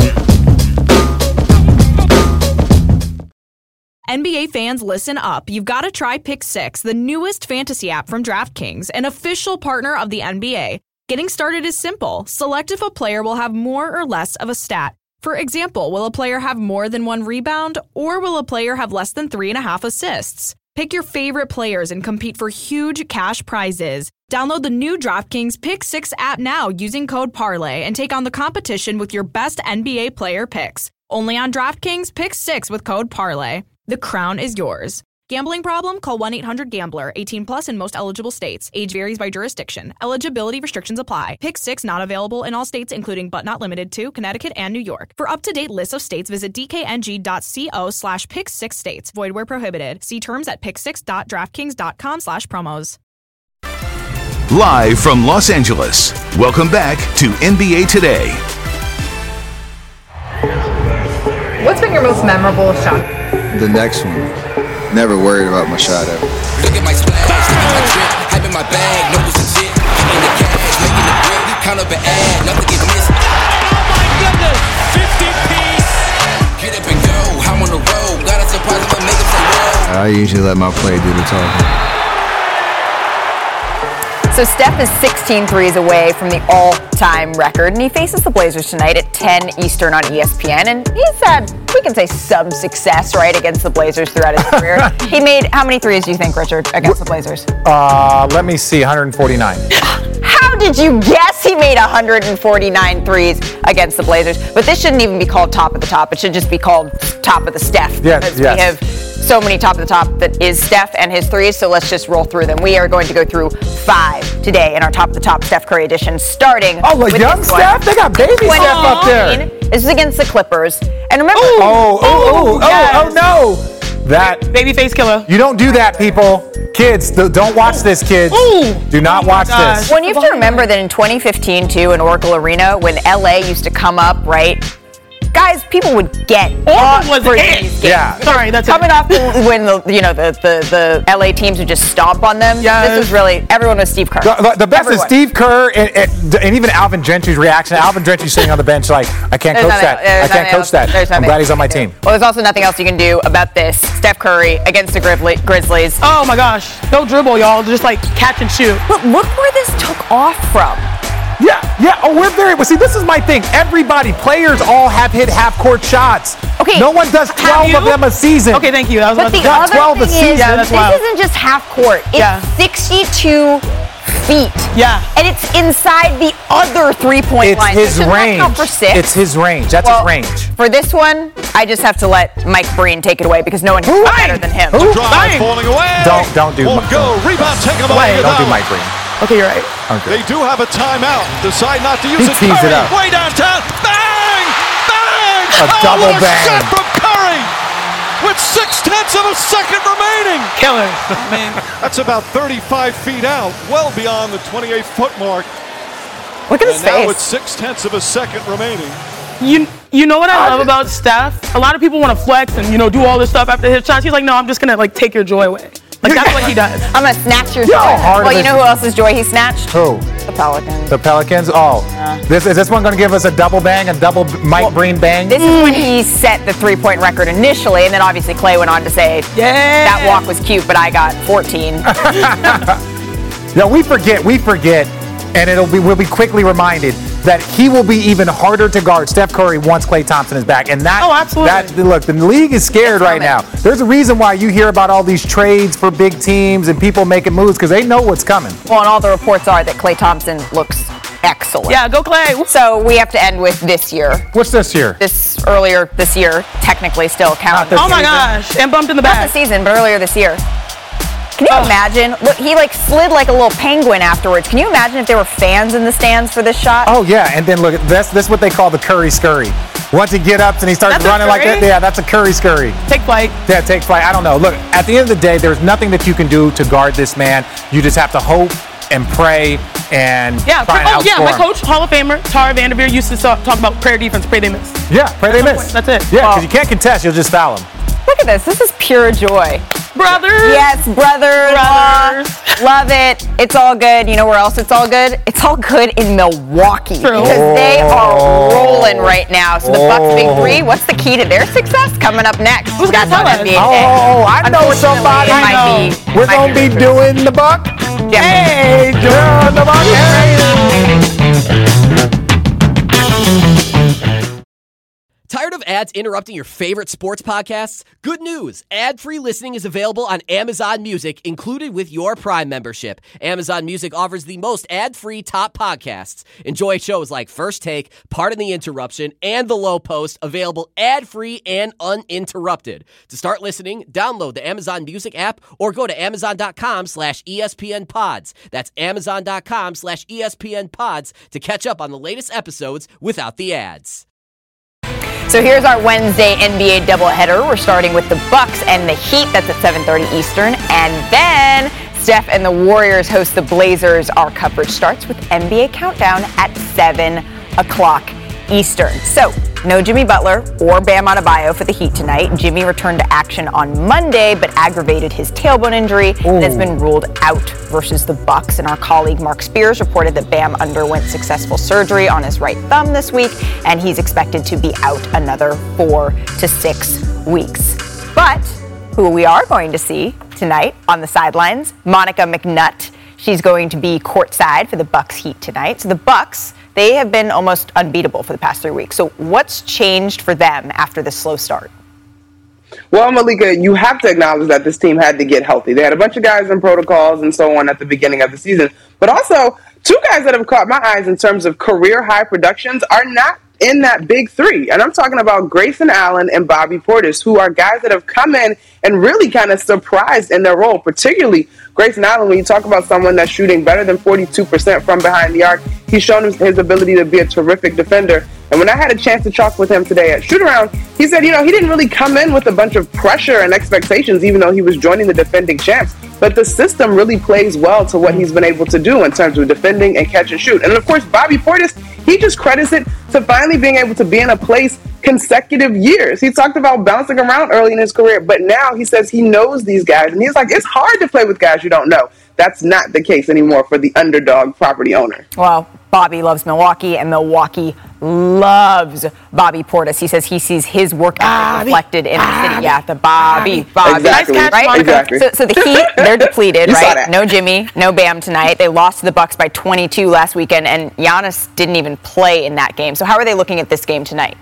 N: NBA fans, listen up. You've got to try Pick 6, the newest fantasy app from DraftKings, an official partner of the NBA. Getting started is simple. Select if a player will have more or less of a stat. For example, will a player have more than 1 rebound, or will a player have less than 3.5 assists? Pick your favorite players and compete for huge cash prizes. Download the new DraftKings Pick 6 app now using code PARLAY and take on the competition with your best NBA player picks. Only on DraftKings Pick 6 with code PARLAY. The crown is yours. Gambling problem? Call 1-800-GAMBLER. 18 plus in most eligible states. Age varies by jurisdiction. Eligibility restrictions apply. Pick 6 not available in all states, including but not limited to Connecticut and New York. For up-to-date lists of states, visit dkng.co/pick6states. Void where prohibited. See terms at pick6.draftkings.com/promos.
B: Live from Los Angeles, welcome back to NBA Today.
O: What's been your most memorable shot?
P: The next one. Never worried about my shot ever.
Q: Look at my splash, look at my drip, hype in my bag, no it's legit. In the cash, making the brick, count up and add, nothing get missed. Oh my goodness, 50-piece. Get up and go, I'm on the road, got a surprise, I'ma make him say whoa.
P: I usually let my play do the talking.
C: So Steph is 16 threes away from the all-time record, and he faces the Blazers tonight at 10 Eastern on ESPN. And he's had, we can say, some success, right, against the Blazers throughout his career. He made, how many threes do you think, Richard, against the Blazers?
D: Let me see, 149.
C: How did you guess he made 149 threes against the Blazers? But this shouldn't even be called top of the top. It should just be called top of the Steph.
D: Yes.
C: We have so many top of the top that is Steph and his threes, so let's just roll through them. We are going to go through 5 today in our top of the top Steph Curry edition, starting with
D: young
C: this
D: Steph?
C: one.
D: They got baby Steph up there.
C: This is against the Clippers. And remember,
D: oh no. That
I: baby face killer.
D: You don't do that, people. Kids, don't watch this, kids. Do not watch this.
C: Well, you have to remember that in 2015, too, in Oracle Arena, when LA used to come up, right? Guys, people would get up for these games.
D: Yeah.
I: Sorry, that's
C: coming off when the LA teams would just stomp on them.
I: Yes.
C: This was really everyone was Steve Kerr.
D: The best is Steve Kerr and even Alvin Gentry's reaction. Alvin Gentry sitting on the bench like, I can't coach that. I can't coach that. I'm glad he's on my team.
C: Well, there's also nothing else you can do about this. Steph Curry against the Grizzlies.
I: Oh my gosh, no dribble, y'all. Just like catch and shoot.
C: But look where this took off from.
D: Yeah. Oh, we're very. Well, see, this is my thing. Everybody, players, all have hit half-court shots.
C: Okay.
D: No one does 12 of them a season.
I: Okay, thank you. That was
C: but the
D: not
C: other
D: 12
C: thing
D: a season.
C: Is, this isn't just half-court. It's 62 feet.
I: Yeah.
C: And it's inside the other three-point line.
D: It's his range.
C: For 6.
D: It's his range. That's his range.
C: For this one, I just have to let Mike Breen take it away because no one can do better than him.
R: Drive falling away.
D: Don't do.
R: Won't go. Rebound taken away.
D: Don't do Mike Breen.
I: Okay, you're right.
R: Okay. They do have a timeout. Decide not to use it.
D: Tees it up.
R: Way downtown. Bang! Bang!
D: A double
R: what
D: bang.
R: Shot from Curry with 0.6 of a second remaining.
I: Killer.
R: Man, that's about 35 feet out, well beyond the 28-foot mark.
C: Look at his face.
R: Now with 0.6 of a second remaining.
I: You know what I love about Steph? A lot of people want to flex and do all this stuff after his shots. He's like, no, I'm just gonna take your joy away. Like that's what he does.
C: I'm gonna snatch your joy. Well, you know who else's joy he snatched?
D: Who?
C: The Pelicans.
D: The Pelicans? Oh. Is this one going to give us a double bang, a double Mike Breen bang?
C: This is when he set the three-point record initially, and then obviously Clay went on to say, that walk was cute, but I got 14.
D: Yeah, we forget, and we'll be quickly reminded. that he will be even harder to guard Steph Curry once Klay Thompson is back. And that,
I: absolutely.
D: Look, the league is scared right now. There's a reason why you hear about all these trades for big teams and people making moves because they know what's coming.
C: Well, and all the reports are that Klay Thompson looks excellent.
I: Yeah, go Klay.
C: So we have to end with this year.
D: What's this year?
C: Earlier this year, technically still counts.
I: Oh my gosh, and bumped in the back.
C: Not the season, but earlier this year. Can you imagine? Look, he slid like a little penguin afterwards. Can you imagine if there were fans in the stands for this shot?
D: Oh yeah, and then look, this is what they call the Curry scurry. Once he get up and he starts running like that, yeah, that's a Curry scurry.
I: Take flight.
D: Yeah, take flight. I don't know. Look, at the end of the day, there's nothing that you can do to guard this man. You just have to hope and pray and try and outscore
I: my
D: him.
I: coach, Hall of Famer Tara Vanderveer, used to talk about prayer defense, pray they miss.
D: Yeah, pray they miss.
I: That's it.
D: Yeah, because you can't contest, you'll just foul him.
C: Look at this. This is pure joy.
I: Brothers.
C: Yes, brothers. Love it. It's all good. You know where else it's all good? It's all good in Milwaukee.
I: True.
C: Because they are rolling right now. So the Bucks Big Three, what's the key to their success? Coming up next.
I: Who's going to tell us?
D: I know somebody. We're going to be doing the Buck. Hey, doing the Buck.
S: Tired of ads interrupting your favorite sports podcasts? Good news! Ad-free listening is available on Amazon Music, included with your Prime membership. Amazon Music offers the most ad-free top podcasts. Enjoy shows like First Take, Pardon the Interruption, and The Low Post, available ad-free and uninterrupted. To start listening, download the Amazon Music app or go to amazon.com/ESPNpods. That's amazon.com/ESPNpods to catch up on the latest episodes without the ads.
C: So here's our Wednesday NBA doubleheader. We're starting with the Bucks and the Heat. That's at 7:30 Eastern. And then Steph and the Warriors host the Blazers. Our coverage starts with NBA Countdown at 7 o'clock Eastern. So no Jimmy Butler or Bam Adebayo for the Heat tonight. Jimmy returned to action on Monday, but aggravated his tailbone injury and has been ruled out versus the Bucks. And our colleague Mark Spears reported that Bam underwent successful surgery on his right thumb this week, and he's expected to be out another 4 to 6 weeks. But who we are going to see tonight on the sidelines, Monica McNutt. She's going to be courtside for the Bucks Heat tonight. So the Bucks, they have been almost unbeatable for the past 3 weeks. So what's changed for them after this slow start?
T: Well, Malika, you have to acknowledge that this team had to get healthy. They had a bunch of guys in protocols and so on at the beginning of the season. But also, two guys that have caught my eyes in terms of career high productions are not in that big three. And I'm talking about Grayson Allen and Bobby Portis, who are guys that have come in and really kind of surprised in their role, particularly Grayson Allen. When you talk about someone that's shooting better than 42% from behind the arc, he's shown his ability to be a terrific defender. And when I had a chance to talk with him today at shoot-around, he said, he didn't really come in with a bunch of pressure and expectations, even though he was joining the defending champs. But the system really plays well to what he's been able to do in terms of defending and catch and shoot. And of course, Bobby Portis, he just credits it to finally being able to be in a place consecutive years. He talked about bouncing around early in his career, but now he says he knows these guys. And he's like, it's hard to play with guys you don't know. That's not the case anymore for the underdog property owner.
C: Well, Bobby loves Milwaukee, and Milwaukee loves Bobby Portis. He says he sees his work ethic reflected in the city. Yeah, the Bobby.
T: Exactly.
C: Nice catch, right?
T: Exactly.
C: So the Heat, they're depleted,
T: You saw
C: right?
T: that.
C: No Jimmy, no Bam tonight. They lost to the Bucks by 22 last weekend, and Giannis didn't even play in that game. So how are they looking at this game tonight?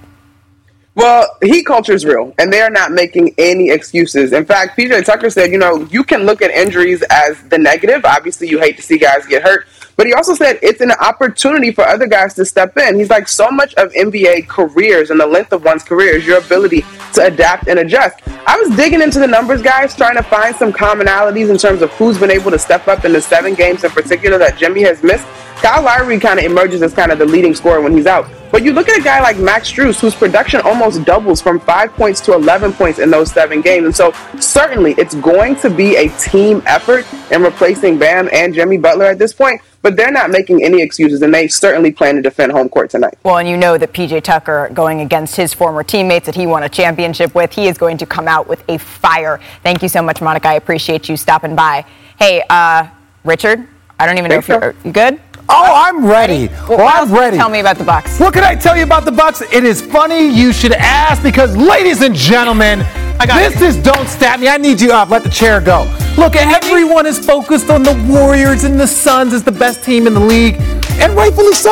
T: Well, Heat culture is real, and they are not making any excuses. In fact, PJ Tucker said, you can look at injuries as the negative. Obviously, you hate to see guys get hurt. But he also said it's an opportunity for other guys to step in. He's like, so much of NBA careers and the length of one's career is your ability to adapt and adjust. I was digging into the numbers, guys, trying to find some commonalities in terms of who's been able to step up in the 7 games in particular that Jimmy has missed. Kyle Lowry kind of emerges as kind of the leading scorer when he's out. But you look at a guy like Max Strus, whose production almost doubles from 5 points to 11 points in those 7 games. And so certainly it's going to be a team effort in replacing Bam and Jimmy Butler at this point. But they're not making any excuses, and they certainly plan to defend home court tonight.
C: Well, and you know that PJ Tucker, going against his former teammates that he won a championship with, he is going to come out with a fire. Thank you so much, Monica. I appreciate you stopping by. Hey, Richard, I don't even know if you're good?
D: Oh, I'm ready. Well, I'm ready.
C: Tell me about the Bucks.
D: What can I tell you about the Bucks? It is funny you should ask because, ladies and gentlemen, this is Don't Stab Me. I need you up. Let the chair go. Look, everyone is focused on the Warriors and the Suns as the best team in the league, and rightfully so.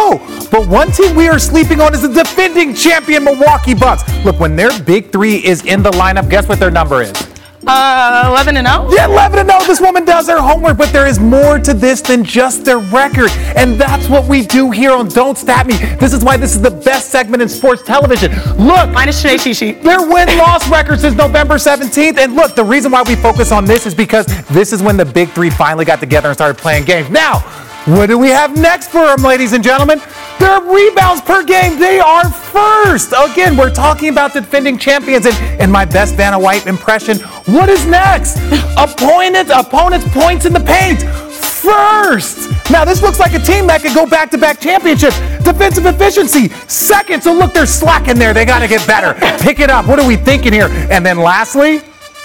D: But one team we are sleeping on is the defending champion Milwaukee Bucks. Look, when their big three is in the lineup, guess what their number is?
I: 11-0?
D: Yeah, 11-0. This woman does her homework, but there is more to this than just their record. And that's what we do here on Don't Stat Me. This is why this is the best segment in sports television. Look.
I: Minus Shanae Shishi.
D: Their win-loss record since November 17th. And look, the reason why we focus on this is because this is when the big three finally got together and started playing games. Now, what do we have next for them, ladies and gentlemen? Their rebounds per game, they are first. Again, we're talking about defending champions. And my best Vanna White impression, what is next? Opponent's points in the paint. First. Now, this looks like a team that could go back-to-back championships. Defensive efficiency, second. So, look, they're slacking there. They got to get better. Pick it up. What are we thinking here? And then lastly,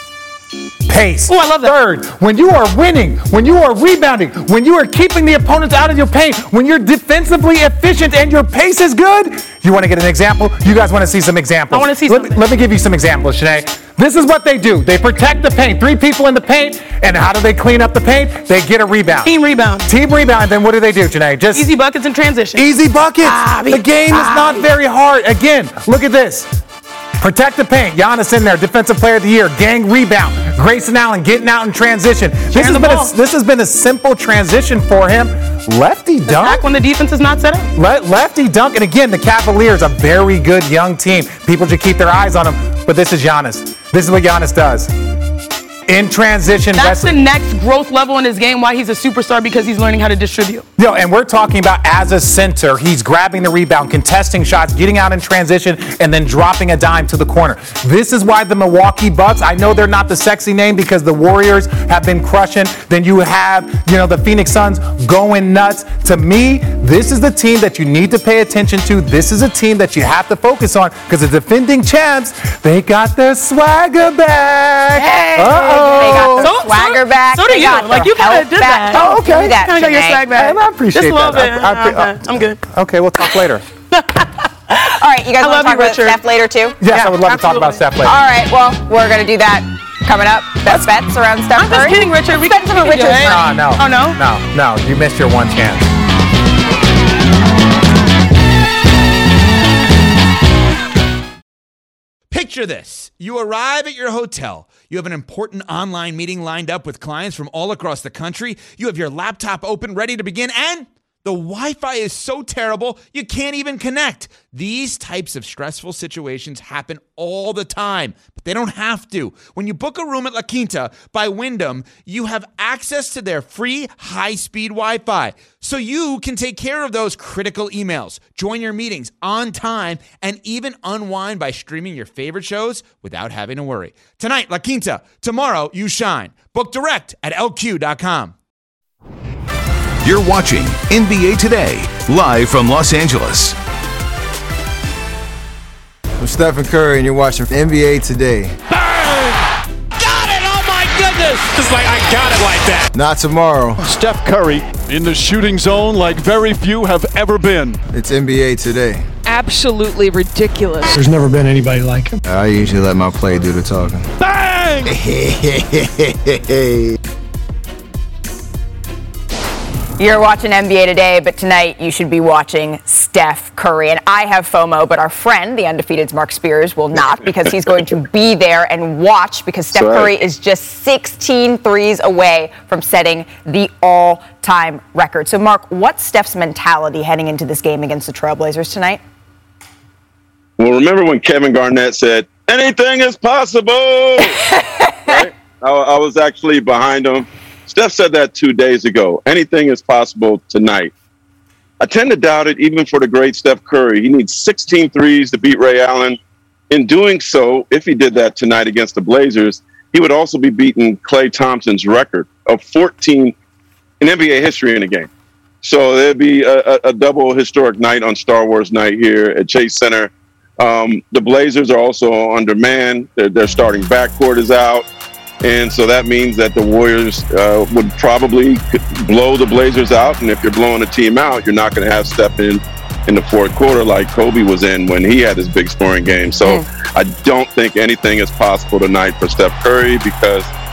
D: pace.
I: Oh, I love that.
D: Third, when you are winning, when you are rebounding, when you are keeping the opponents out of your paint, when you're defensively efficient and your pace is good, you want to get an example? You guys want to see some examples?
I: I want to see something.
D: Let me give you some examples, Shanae. This is what they do. They protect the paint. 3 people in the paint. And how do they clean up the paint? They get a rebound.
I: Team rebound.
D: And then what do they do, Shanae? Just
I: easy buckets in transition.
D: Easy buckets. The game is not very hard. Again, look at this. Protect the paint. Giannis in there, Defensive Player of the Year. Gang rebound. Grayson Allen getting out in transition. This has been a simple transition for him. Lefty dunk.
I: Back when the defense is not set up.
D: Lefty dunk. And again, the Cavaliers, a very good young team. People should keep their eyes on them. But this is Giannis. This is what Giannis does. In transition.
I: That's the next growth level in his game, why he's a superstar, because he's learning how to distribute.
D: And we're talking about as a center, he's grabbing the rebound, contesting shots, getting out in transition, and then dropping a dime to the corner. This is why the Milwaukee Bucks, I know they're not the sexy name because the Warriors have been crushing. Then you have, the Phoenix Suns going nuts. To me, this is the team that you need to pay attention to. This is a team that you have to focus on because the defending champs, they got their swagger back.
C: Hey. They got the swagger back.
I: So do you. Like, you kind of did that.
D: Oh, okay.
I: You kind of got your swag back.
D: I appreciate
I: Just a little
D: that.
I: bit. I'm good.
D: Okay, we'll talk later.
C: All right, you guys want to talk about Steph later, too?
D: Yes, I would love to talk about Steph later.
C: All right, well, we're going to do that coming up. Best bets around Steph Curry.
I: I'm just kidding, Richard.
C: We got some of Richard's money.
D: No.
I: Oh, no?
D: No. You missed your one chance.
U: Picture this. You arrive at your hotel. You have an important online meeting lined up with clients from all across the country. You have your laptop open, ready to begin, and the Wi-Fi is so terrible, you can't even connect. These types of stressful situations happen all the time, but they don't have to. When you book a room at La Quinta by Wyndham, you have access to their free high-speed Wi-Fi, so you can take care of those critical emails, join your meetings on time, and even unwind by streaming your favorite shows without having to worry. Tonight, La Quinta. Tomorrow, you shine. Book direct at LQ.com.
B: You're watching NBA Today, live from Los Angeles.
P: I'm Stephen Curry, and you're watching NBA Today.
R: Bang! Got it! Oh, my goodness! Just like I got it like that.
P: Not tomorrow.
R: Steph Curry in the shooting zone like very few have ever been.
P: It's NBA Today.
V: Absolutely ridiculous.
W: There's never been anybody like him.
P: I usually let my play do the talking.
R: Bang!
C: You're watching NBA Today, but tonight you should be watching Steph Curry. And I have FOMO, but our friend, the undefeated's Mark Spears, will not because he's going to be there and watch because Steph Curry is just 16 threes away from setting the all-time record. So, Mark, what's Steph's mentality heading into this game against the Trailblazers tonight?
X: Well, remember when Kevin Garnett said, anything is possible? Right? I was actually behind him. Steph said that 2 days ago. Anything is possible tonight. I tend to doubt it even for the great Steph Curry. He needs 16 threes to beat Ray Allen. In doing so, if he did that tonight against the Blazers, he would also be beating Klay Thompson's record of 14 in NBA history in a game. So there'd be a double historic night on Star Wars night here at Chase Center. The Blazers are also undermanned. Their starting backcourt is out. And so that means that the Warriors would probably blow the Blazers out. And if you're blowing a team out, you're not going to have Steph in the fourth quarter like Kobe was in when he had his big scoring game. So I don't think anything is possible tonight for Steph Curry because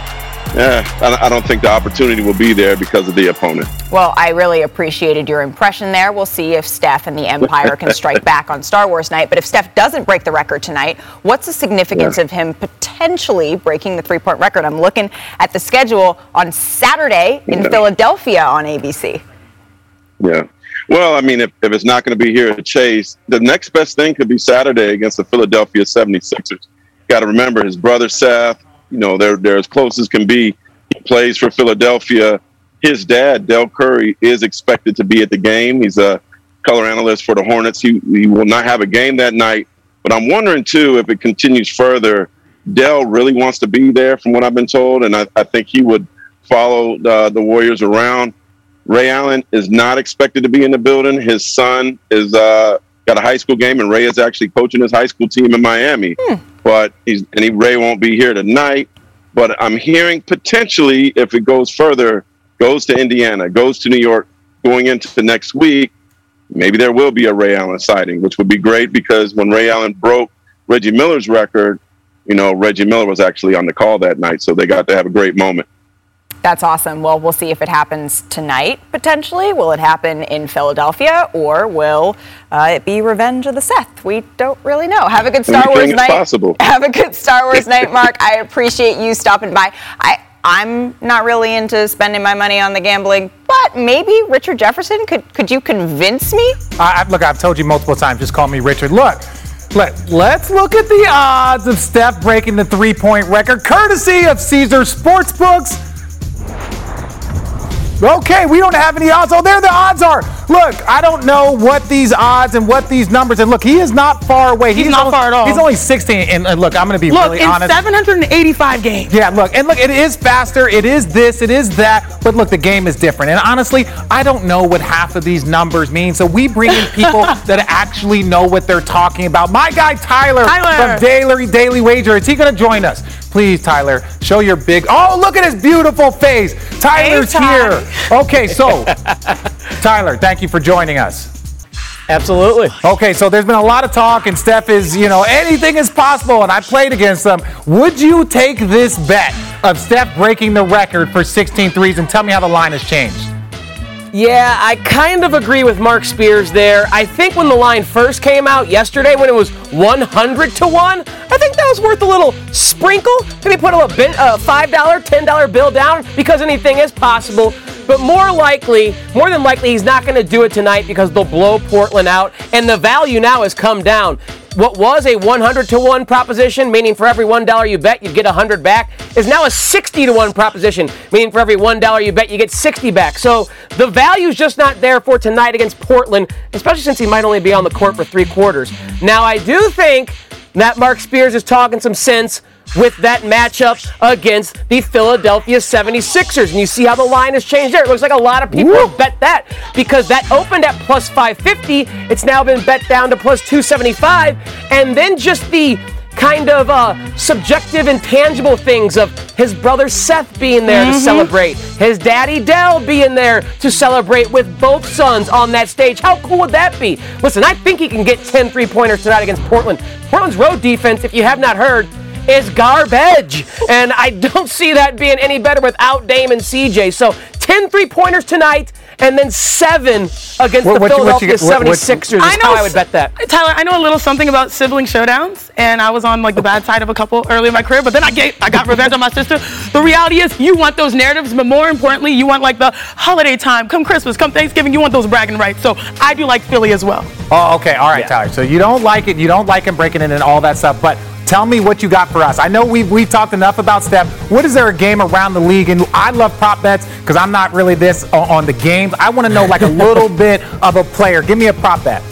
X: I don't think the opportunity will be there because of the opponent.
C: Well, I really appreciated your impression there. We'll see if Steph and the Empire can strike back on Star Wars night. But if Steph doesn't break the record tonight, what's the significance of him potentially breaking the three-point record? I'm looking at the schedule on Saturday in Philadelphia on ABC.
X: Yeah. Well, I mean, if it's not going to be here at Chase, the next best thing could be Saturday against the Philadelphia 76ers. Got to remember his brother Seth, they're as close as can be. He plays for Philadelphia. His dad, Del Curry, is expected to be at the game. He's a color analyst for the Hornets. He will not have a game that night. But I'm wondering, too, if it continues further, Del really wants to be there from what I've been told, and I think he would follow the Warriors around. Ray Allen is not expected to be in the building. His son is got a high school game, and Ray is actually coaching his high school team in Miami. But Ray won't be here tonight. But I'm hearing potentially, if it goes further, goes to Indiana, goes to New York, going into next week, maybe there will be a Ray Allen sighting, which would be great because when Ray Allen broke Reggie Miller's record, Reggie Miller was actually on the call that night, so they got to have a great moment.
C: That's awesome. Well, we'll see if it happens tonight, potentially. Will it happen in Philadelphia, or will it be revenge of the Seth? We don't really know. Have a good Star Wars night.
X: Possible.
C: Have a good Star Wars night, Mark. I appreciate you stopping by. I'm not really into spending my money on the gambling, but maybe Richard Jefferson, could you convince me?
D: Look, I've told you multiple times, just call me Richard. Let's look at the odds of Steph breaking the three-point record, courtesy of Caesar Sportsbooks. Okay, we don't have any odds. Oh, there the odds are. Look, I don't know what these odds and what these numbers. And look, he is not far away.
I: He's not far at all.
D: He's only 16. And look, I'm going to be really honest.
I: Look, in 785 games.
D: Yeah, look, it is faster. It is this. It is that. But look, the game is different. And honestly, I don't know what half of these numbers mean. So we bring in people that actually know what they're talking about. My guy Tyler from Daily Wager. Is he going to join us? Please, Tyler, show your big. Oh, look at his beautiful face. Tyler's here. Okay, so Tyler, thank you for joining us.
E: Absolutely.
D: Okay, so there's been a lot of talk, and Steph is, anything is possible, and I played against them. Would you take this bet of Steph breaking the record for 16 threes, and tell me how the line has changed?
E: Yeah, I kind of agree with Mark Spears there. I think when the line first came out yesterday, when it was 100 to 1, I think that was worth a little sprinkle. Maybe put a little bit, $5, $10 bill down because anything is possible. But more than likely, he's not going to do it tonight because they'll blow Portland out, and the value now has come down. What was a 100 to 1 proposition, meaning for every $1 you bet, you'd get 100 back, is now a 60 to 1 proposition, meaning for every $1 you bet, you get 60 back. So the value's just not there for tonight against Portland, especially since he might only be on the court for 3 quarters. Now, I do think that Mark Spears is talking some sense with that matchup against the Philadelphia 76ers. And you see how the line has changed there. It looks like a lot of people have bet that because that opened at plus 550. It's now been bet down to plus 275. And then just the kind of subjective and tangible things of his brother Seth being there to celebrate, his daddy Del being there to celebrate with both sons on that stage. How cool would that be? Listen, I think he can get 10 3-pointers tonight against Portland. Portland's road defense, if you have not heard, is garbage. And I don't see that being any better without Dame and CJ. So 10 3-pointers tonight and then 7 against the Philadelphia 76ers is how I would bet that.
I: Tyler, I know a little something about sibling showdowns, and I was on the bad side of a couple early in my career, but then I got revenge on my sister. The reality is you want those narratives, but more importantly, you want the holiday time, come Christmas, come Thanksgiving, you want those bragging rights. So I do like Philly as well.
D: Oh, okay. All right, Tyler. So you don't like it. You don't like him breaking in and all that stuff, but tell me what you got for us. I know we've talked enough about Steph. What is there a game around the league? And I love prop bets because I'm not really this on the games. I want to know a little bit of a player. Give me a prop bet.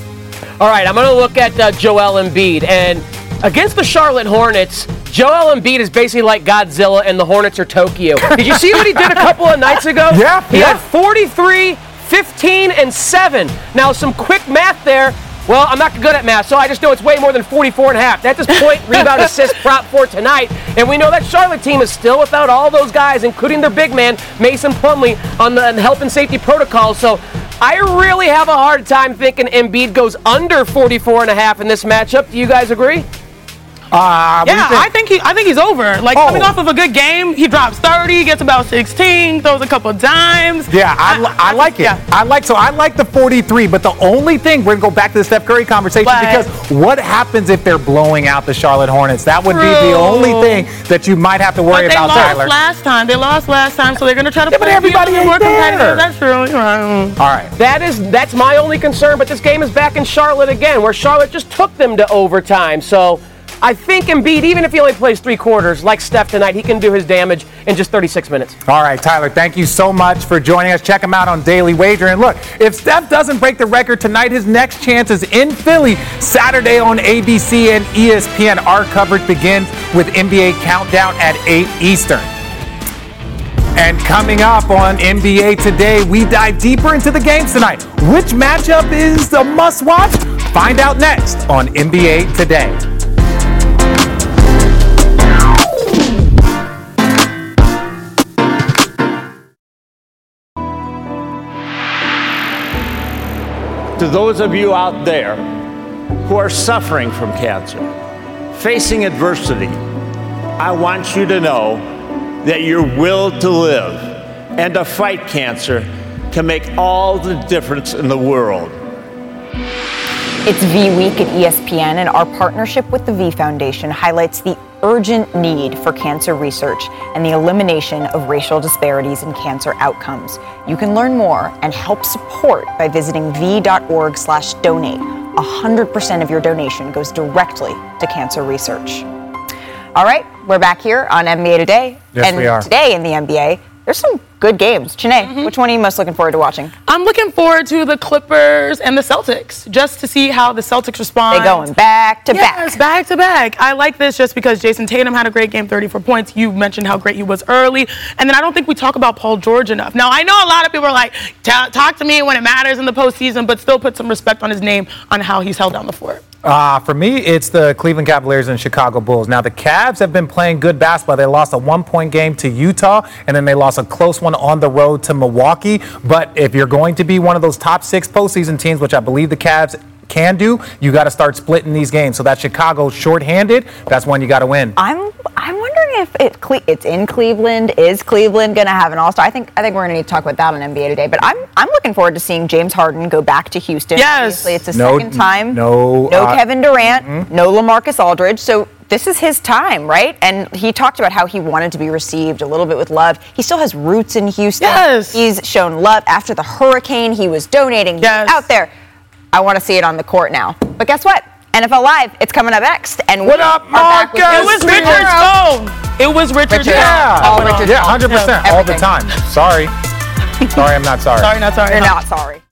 E: All right, I'm going to look at Joel Embiid. And against the Charlotte Hornets, Joel Embiid is basically like Godzilla and the Hornets are Tokyo. Did you see what he did a couple of nights ago?
D: Yeah.
E: He had 43, 15, and 7. Now, some quick math there. Well, I'm not good at math, so I just know it's way more than 44.5. That's his point, rebound, assist, prop for tonight. And we know that Charlotte team is still without all those guys, including their big man, Mason Plumlee, on the health and safety protocols. So I really have a hard time thinking Embiid goes under 44.5 in this matchup. Do you guys agree?
I: I think he's over. Like coming off of a good game, he drops 30, gets about 16, throws a couple dimes.
D: Yeah, I like it. Yeah. I like the 43, but the only thing, we're gonna go back to the Steph Curry conversation, because what happens if they're blowing out the Charlotte Hornets? That would be the only thing that you might have to worry about, Tyler.
I: They lost last time, so they're gonna try to
D: but everybody ain't
I: more
D: there.
I: competitive. That's true. You're right.
D: All right.
E: That's my only concern, but this game is back in Charlotte again, where Charlotte just took them to overtime. So I think Embiid, even if he only plays 3 quarters, like Steph tonight, he can do his damage in just 36 minutes.
D: All right, Tyler, thank you so much for joining us. Check him out on Daily Wager. And look, if Steph doesn't break the record tonight, his next chance is in Philly Saturday on ABC and ESPN. Our coverage begins with NBA Countdown at 8 Eastern. And coming up on NBA Today, we dive deeper into the games tonight. Which matchup is the must-watch? Find out next on NBA Today.
F: To those of you out there who are suffering from cancer, facing adversity, I want you to know that your will to live and to fight cancer can make all the difference in the world.
C: It's V Week at ESPN, and our partnership with the V Foundation highlights the urgent need for cancer research and the elimination of racial disparities in cancer outcomes. You can learn more and help support by visiting v.org/donate. 100% of your donation goes directly to cancer research. All right, we're back here on NBA Today.
D: Yes, we are.
C: Today in the NBA, there's some good games. Janae, which one are you most looking forward to watching?
I: I'm looking forward to the Clippers and the Celtics, just to see how the Celtics respond.
C: They're going back to back.
I: Yes, back to back. I like this just because Jason Tatum had a great game, 34 points. You mentioned how great he was early. And then I don't think we talk about Paul George enough. Now, I know a lot of people are like, talk to me when it matters in the postseason, but still put some respect on his name on how he's held down the fort.
D: For me, it's the Cleveland Cavaliers and Chicago Bulls. Now, the Cavs have been playing good basketball. They lost a 1-point game to Utah, and then they lost a close one on the road to Milwaukee. But if you're going to be one of those top 6 postseason teams, which I believe the Cavs can do, you got to start splitting these games. So that Chicago shorthanded, that's one you got to win.
C: I'm wondering if it's in Cleveland. Is Cleveland going to have an all-star? I think we're going to need to talk about that on NBA Today. But I'm looking forward to seeing James Harden go back to Houston.
I: Yes.
C: Obviously, it's the second time.
D: No
C: Kevin Durant. No LaMarcus Aldridge. So this is his time, right? And he talked about how he wanted to be received a little bit with love. He still has roots in Houston.
I: Yes.
C: He's shown love. After the hurricane, he was donating. He was out there. I want to see it on the court now. But guess what? NFL Live, it's coming up next. And
D: what up, Marcus?
I: It was Richard's phone. It was Richard's phone.
D: Yeah, 100%. All the time. Sorry. Sorry, I'm not sorry.
I: Sorry, not sorry.
C: You're not sorry.